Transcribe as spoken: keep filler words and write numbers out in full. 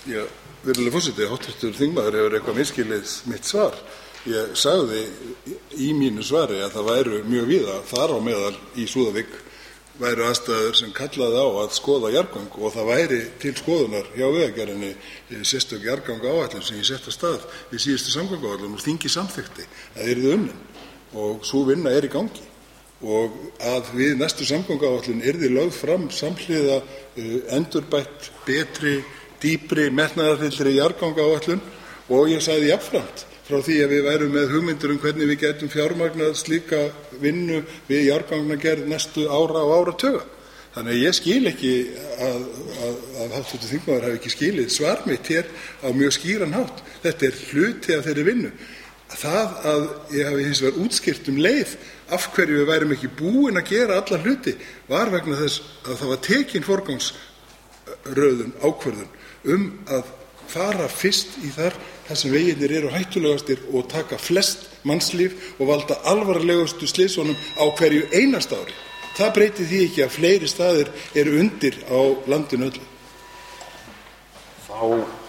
Já, virðulegur forseti, háttvirtur þingmaður hefur eitthvað misskilið mitt svar. Ég sagði í mínu svari að það væru mjög víða, þar á meðal í Súðavík, væru aðstæður sem kallaði á að skoða jarðgöng og það væri til skoðunar hjá Vegagerðinni sérstök jarðgangaáætlun sem ég sett af stað við síðustu samgönguáætlun og þingið samþykkti að yrði unnin og sú vinna er í gangi. Og að við næstu samgönguáætlun yrði lögð fram samhliða uh, endurbætt, betri, dýpri, metnaðarfyllri jarðgangaáætlun og ég sagði jafnframt frá því að við værum með hugmyndir um hvernig við gætum fjármagnað slíka vinnu við jarðgangagerð næstu ára og áratuga. Þannig að ég skil ekki að, að, að háttvirtur þingmaður hafi ekki skilið svar mitt hér á mjög skýran hátt. Þetta er hluti af þeirri vinnu. Það að ég hafi hins vegar útskýrt um leið af hverju við værum ekki búin að gera alla hluti var vegna þess að það var tekin forgangsröðun ákvörðun um að fara fyrst í þar þar sem vegirnir eru hættulegastir og taka flest mannslíf og valda alvarlegustu slysunum á hverju einasta ári. Það breytir því ekki að fleiri staðir eru undir á landinu öllu. Þá